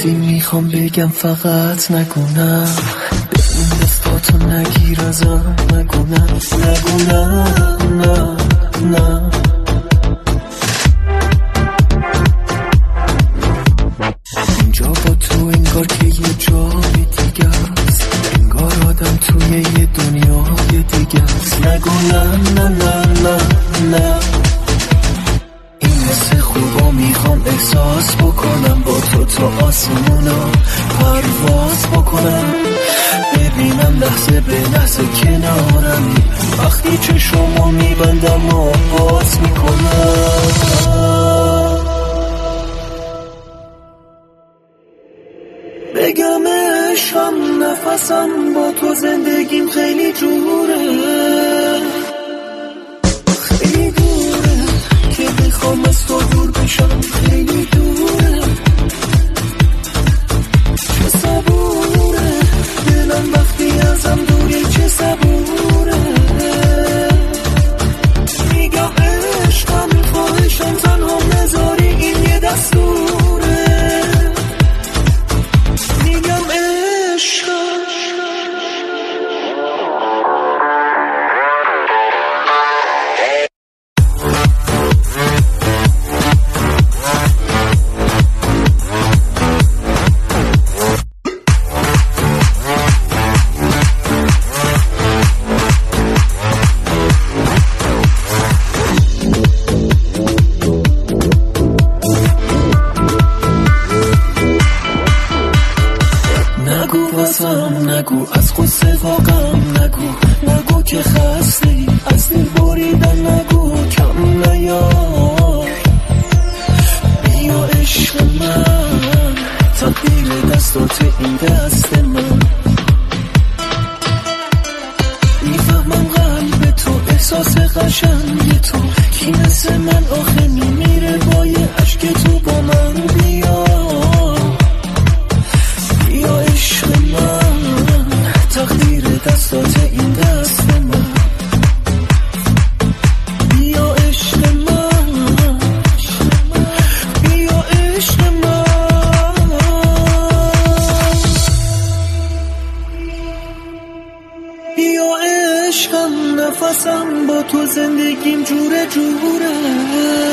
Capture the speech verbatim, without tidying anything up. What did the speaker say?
چیزی میخوام بگم فقط نگونم، به این دستاتو نگیر ازم، نگونم نگونم نه نه. اینجا با تو انگار که یه جای دیگه است، انگار آدم توی یه دنیای دیگه است. نگونم نه نه نه نه. این حس خوبا میخوام احساس بکنم، با تو تا آسمونا پرواز بکنم، ببینم لحظه به لحظه کنارمی، وقتی چشمو میبندم و باز میکنم. بگم عشقم نفسم با تو زندگیم خیلی جوره، خیلی دوره که بخوام از تو دور بشم، خیلی دوره. چه صبوره دلم وقتی ازم دوری، چه صبوره. میگم عشقم خواهشم تنها نذاری، این یه دستوره. میگم عشقم نگو از قصه واقعا، نگو نگو که خستی از دل بریدن، نگو کم نیار. بیا عشق من تقدیر دستات این دست من، میفهمم قلب تو احساس قشنگ تو، کی مثل من آخه میمیره با یه عشق تو با من. بیا بیا عشق من تقدیر دستات این دست من، بیا عشق من بیا عشق من. بیا عشقم نفسم با تو زندگیم جوره جوره.